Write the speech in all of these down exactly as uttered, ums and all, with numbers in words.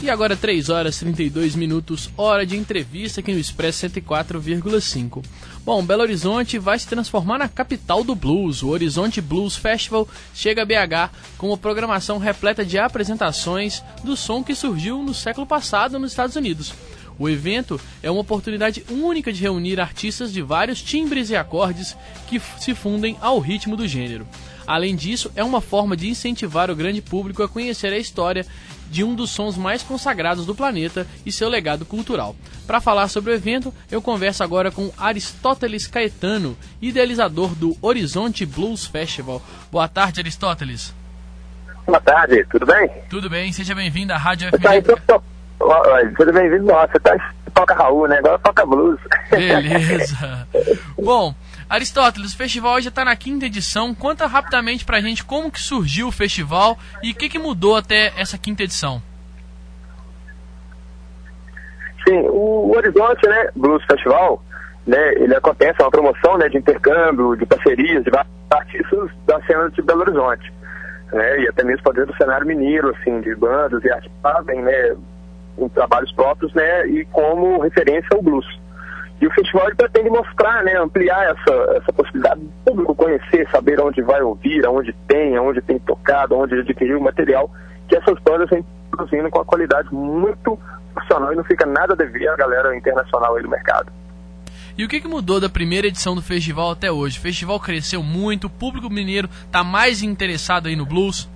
E agora três horas e trinta e dois minutos, hora de entrevista aqui no Expresso cento e quatro vírgula cinco. Bom, Belo Horizonte vai se transformar na capital do blues. O Horizonte Blues Festival chega a B H com uma programação repleta de apresentações do som que surgiu no século passado nos Estados Unidos. O evento é uma oportunidade única de reunir artistas de vários timbres e acordes que se fundem ao ritmo do gênero. Além disso, é uma forma de incentivar o grande público a conhecer a história de um dos sons mais consagrados do planeta e seu legado cultural. Para falar sobre o evento, eu converso agora com Aristóteles Caetano, idealizador do Horizonte Blues Festival. Boa tarde, Aristóteles. Boa tarde, tudo bem? Tudo bem, seja bem-vindo à Rádio F M. Tá, então, tô... Tudo bem-vindo, nossa, você tá... toca Raul, né? Agora toca blues. Beleza. Bom, Aristóteles, o festival já está na quinta edição. Conta rapidamente pra gente como que surgiu o festival e o que, que mudou até essa quinta edição. Sim, o Horizonte, né, Blues Festival, né, ele acontece, é uma promoção, né, de intercâmbio, de parcerias, de vários artistas da cena de Belo Horizonte, né, e até mesmo para dentro do cenário mineiro, assim, de bandas e artistas fazem, né, em trabalhos próprios, né, e como referência ao blues. E o festival ele pretende mostrar, né, ampliar essa, essa possibilidade do público conhecer, saber onde vai ouvir, aonde tem, aonde tem tocado, onde adquirir o material que essas bandas vêm produzindo com uma qualidade muito profissional e não fica nada a dever à galera internacional aí do mercado. E o que, que mudou da primeira edição do festival até hoje? O festival cresceu muito, o público mineiro está mais interessado aí no blues?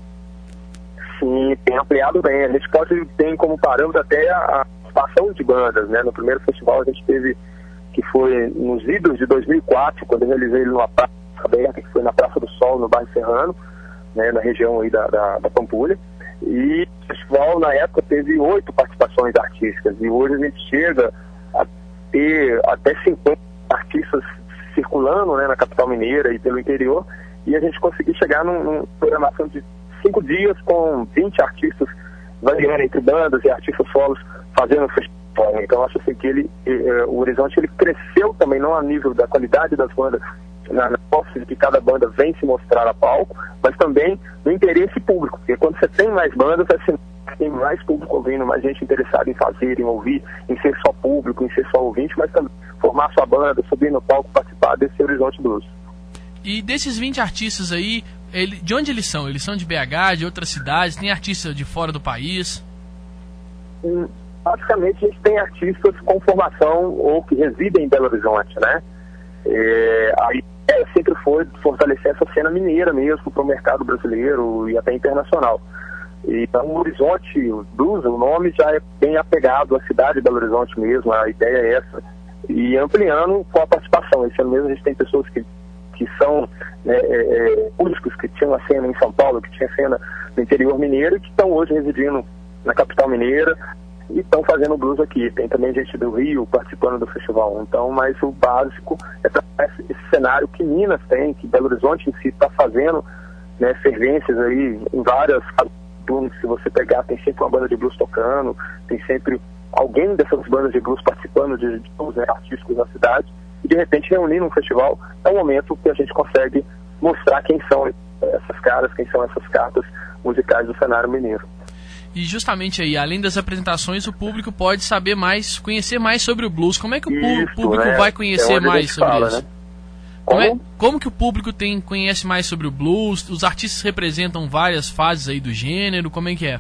Sim, tem ampliado bem. A gente pode ter como parâmetro até a participação de bandas, né? No primeiro festival a gente teve, que foi nos idos de dois mil e quatro, quando eu realizei ele numa praça aberta, que foi na Praça do Sol, no bairro Serrano, né? Na região aí da, da, da Pampulha. E o festival, na época, teve oito participações artísticas. E hoje a gente chega a ter até cinquenta artistas circulando, né, na capital mineira e pelo interior. E a gente conseguiu chegar num, numa programação de cinco dias com vinte artistas variando entre bandas e artistas solos fazendo o festival. Então acho assim que ele, eh, o Horizonte ele cresceu também, não a nível da qualidade das bandas, na, na posse de que cada banda vem se mostrar a palco, mas também no interesse público, porque quando você tem mais bandas, assim, tem mais público ouvindo, mais gente interessada em fazer, em ouvir, em ser só público, em ser só ouvinte, mas também formar sua banda, subir no palco, participar desse Horizonte Blues. E desses vinte artistas aí, ele, de onde eles são? Eles são de B H, de outras cidades? Tem artistas de fora do país? Hum, basicamente a gente tem artistas com formação ou que residem em Belo Horizonte, né? É, a ideia sempre foi fortalecer essa cena mineira mesmo para o mercado brasileiro e até internacional. Então o Horizonte Blues, o nome já é bem apegado à cidade de Belo Horizonte mesmo, a ideia é essa. E ampliando com a participação. Esse ano mesmo a gente tem pessoas que que são né, é, músicos que tinham a cena em São Paulo, que tinha cena no interior mineiro e que estão hoje residindo na capital mineira e estão fazendo blues aqui. Tem também gente do Rio participando do festival. Então, mas o básico é esse, esse cenário que Minas tem, que Belo Horizonte em si está fazendo, né, fervências aí em várias blues. Se você pegar, tem sempre uma banda de blues tocando, tem sempre alguém dessas bandas de blues participando de shows, né, artísticos na cidade. E de repente reunir num festival é um momento que a gente consegue mostrar quem são essas caras, quem são essas cartas musicais do cenário mineiro. E justamente aí, além das apresentações, o público pode saber mais, conhecer mais sobre o blues. Como é que o isso, público né? vai conhecer é mais sobre fala, isso? Né? Como, como? É, como que o público tem, conhece mais sobre o blues? Os artistas representam várias fases aí do gênero, como é que é?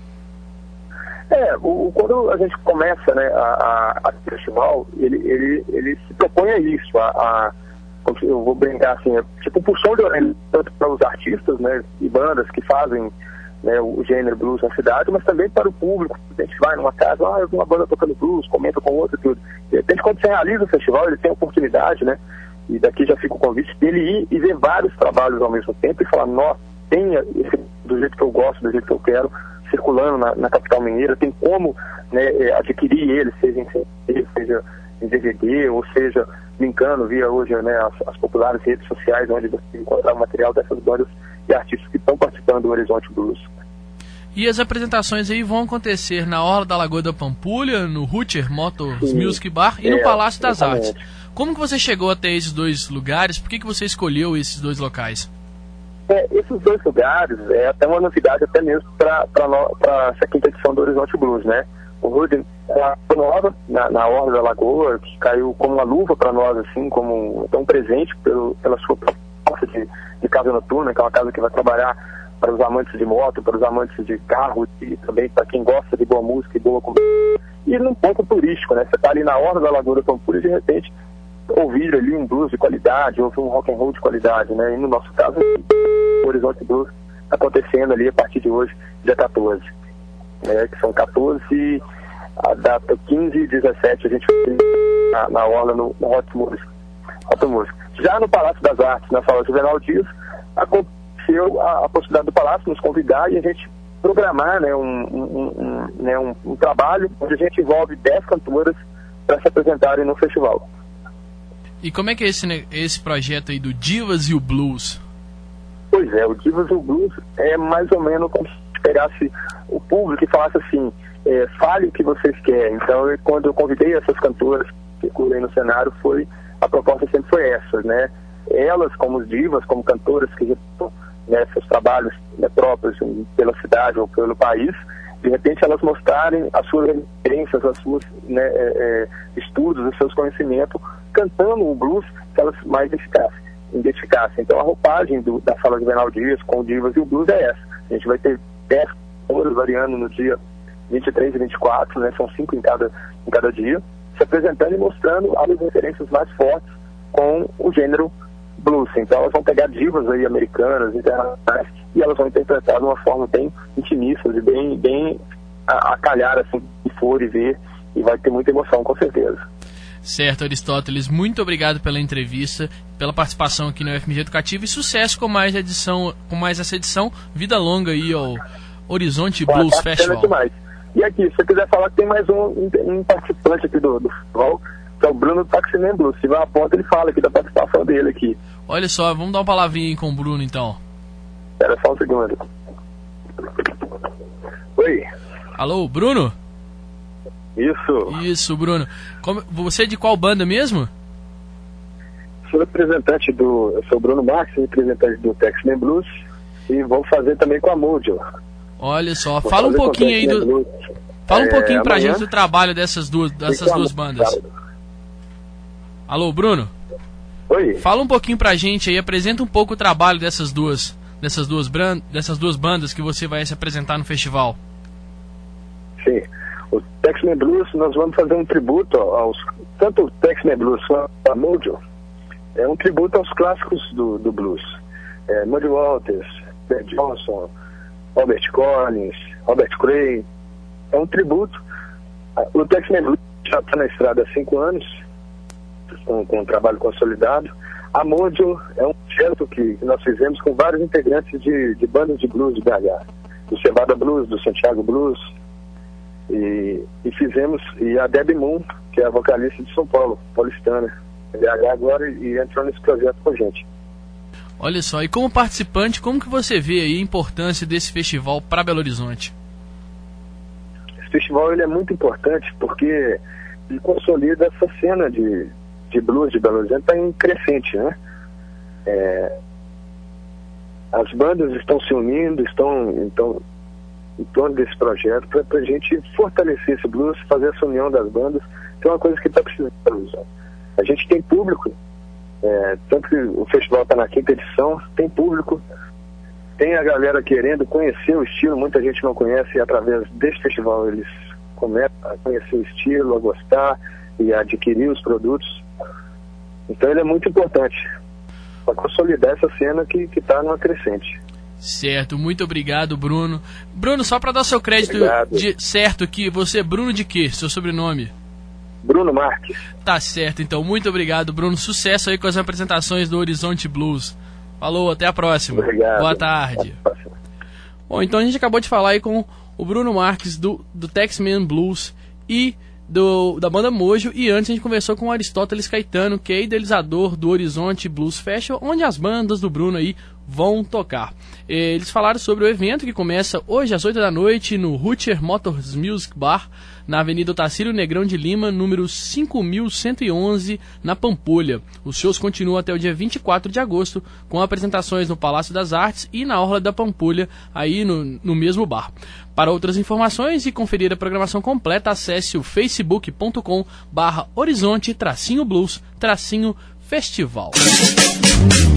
É, o, quando a gente começa, né, a, a, a festival, ele, ele, ele se propõe a isso, a, a, eu vou brincar assim, é, tipo um puxão de orelha tanto para os artistas, né, e bandas que fazem, né, o gênero blues na cidade, mas também para o público. A gente vai numa casa, ah, eu vi uma banda tocando blues, comenta com outra e tudo. De repente, quando você realiza o festival, ele tem a oportunidade, né, e daqui já fica o convite dele ir e ver vários trabalhos ao mesmo tempo e falar, nossa, tenha esse do jeito que eu gosto, do jeito que eu quero, circulando na, na capital mineira, tem como, né, adquirir ele, seja em C D, seja em D V D, ou seja, brincando via hoje, né, as, as populares redes sociais, onde você encontrar o material dessas bandas e artistas que estão participando do Horizonte Blues. E as apresentações aí vão acontecer na Orla da Lagoa da Pampulha, no Rutger Motors Sim, Music Bar e é, no Palácio das exatamente. Artes. Como que você chegou até esses dois lugares? Por que, que você escolheu esses dois locais? É, esses dois lugares é até uma novidade, até mesmo para essa quinta edição do Horizonte Blues, né? O Rudin é uma nova na, na Orla da Lagoa, que caiu como uma luva para nós, assim, como um presente pelo, pela sua proposta de, de casa noturna, que é uma casa que vai trabalhar para os amantes de moto, para os amantes de carro e também para quem gosta de boa música e boa comida. E num ponto turístico, né? Você está ali na Orla da Lagoa da Pampulha e de repente ouvir ali um blues de qualidade, ouvir um rock and roll de qualidade, né? E no nosso caso, o Horizonte Blues está acontecendo ali a partir de hoje, dia quatorze. Né? Que são quatorze, a data quinze e dezessete, a gente vai na, na Orla, no, no Hot Music. Hot Music. Já no Palácio das Artes, na Sala Juvenal Dias, aconteceu a, a possibilidade do Palácio nos convidar e a gente programar, né, um, um, um, né, um, um trabalho onde a gente envolve dez cantoras para se apresentarem no festival. E como é que é esse, esse projeto aí do Divas e o Blues? Pois é, o Divas e o Blues é mais ou menos como se pegasse o público e falasse assim, é, fale o que vocês querem. Então, eu, quando eu convidei essas cantoras que curei no cenário, foi, a proposta sempre foi essa, né? Elas, como divas, como cantoras que representam, né, seus trabalhos, né, próprios pela cidade ou pelo país, de repente elas mostrarem as suas referências, as suas, né, é, é, estudos, os seus conhecimentos, cantando o blues que elas mais identificassem. identificassem. Então a roupagem do, da Sala Juvenal Dias com o Divas e o Blues é essa. A gente vai ter dez cantoras variando no dia vinte e três e vinte e quatro, né, são cinco em cada, em cada dia, se apresentando e mostrando as referências mais fortes com o gênero blues. Então elas vão pegar divas aí americanas, internacionais, e elas vão interpretar de uma forma bem intimista, e bem, bem a, a calhar assim, e for e ver, e vai ter muita emoção, com certeza. Certo, Aristóteles, muito obrigado pela entrevista, pela participação aqui no U F M G Educativo e sucesso com mais edição, com mais essa edição, vida longa aí ao Horizonte Bom, Blues tá Festival. Demais. E aqui, se você quiser falar que tem mais um, um participante aqui do, do festival, que é o Bruno Taximan Blues. Se vai a ponta, ele fala aqui da participação dele aqui. Olha só, vamos dar uma palavrinha aí com o Bruno então. Espera só um segundo. Oi. Alô, Bruno? Isso. Isso, Bruno. Como, você é de qual banda mesmo? Sou representante do... Eu sou o Bruno Marques, representante do Taximan Blues, e vou fazer também com a Mojo. Olha só, vou fala um pouquinho aí do... Blues. Fala um é, pouquinho pra amanhã, gente do trabalho dessas duas, dessas duas bandas. Sábado. Alô, Bruno? Oi. Fala um pouquinho pra gente aí, apresenta um pouco o trabalho dessas duas, dessas duas, brand, dessas duas bandas que você vai se apresentar no festival. Sim. O Taximan Blues, nós vamos fazer um tributo aos... Tanto o Taximan Blues quanto a Mojo, é um tributo aos clássicos do, do blues. É, Muddy Waters, Ben Johnson, Robert Collins, Robert Cray. É um tributo. O Taximan Blues já está na estrada há cinco anos, com, com um trabalho consolidado. A Mojo é um projeto que nós fizemos com vários integrantes de, de bandas de blues de B H. Do Cevada Blues, do Santiago Blues. E, e fizemos, e a Debbie Moon, que é a vocalista de São Paulo, paulistana, B H agora, e entrou nesse projeto com a gente. Olha só, e como participante, como que você vê aí a importância desse festival para Belo Horizonte? Esse festival ele é muito importante porque ele consolida essa cena de, de blues de Belo Horizonte, está em crescente, né? É, as bandas estão se unindo, estão, estão em torno desse projeto para a gente fortalecer esse blues, fazer essa união das bandas, que é uma coisa que está precisando. A gente tem público, é, tanto que o festival está na quinta edição, tem público, tem a galera querendo conhecer o estilo, muita gente não conhece, e através desse festival eles começam a conhecer o estilo, a gostar e a adquirir os produtos. Então ele é muito importante para consolidar essa cena que está numa crescente. Certo, muito obrigado, Bruno. Bruno, só para dar seu crédito de, certo aqui, você é Bruno de quê? Seu sobrenome? Bruno Marques. Tá certo, então, muito obrigado, Bruno. Sucesso aí com as apresentações do Horizonte Blues. Falou, até a próxima. Obrigado. Boa tarde. Bom, então a gente acabou de falar aí com o Bruno Marques do, do Taximan Blues e do, da banda Mojo, e antes a gente conversou com o Aristóteles Caetano, que é idealizador do Horizonte Blues Festival, onde as bandas do Bruno aí vão tocar. Eles falaram sobre o evento que começa hoje às oito da noite no Rutcher Motors Music Bar, na Avenida Otacílio Negrão de Lima, número cinco mil cento e onze, na Pampulha. Os shows continuam até o dia vinte e quatro de agosto, com apresentações no Palácio das Artes e na Orla da Pampulha, aí no, no mesmo bar. Para outras informações e conferir a programação completa, acesse o facebook ponto com barra horizonte tracinho blues tracinho festival.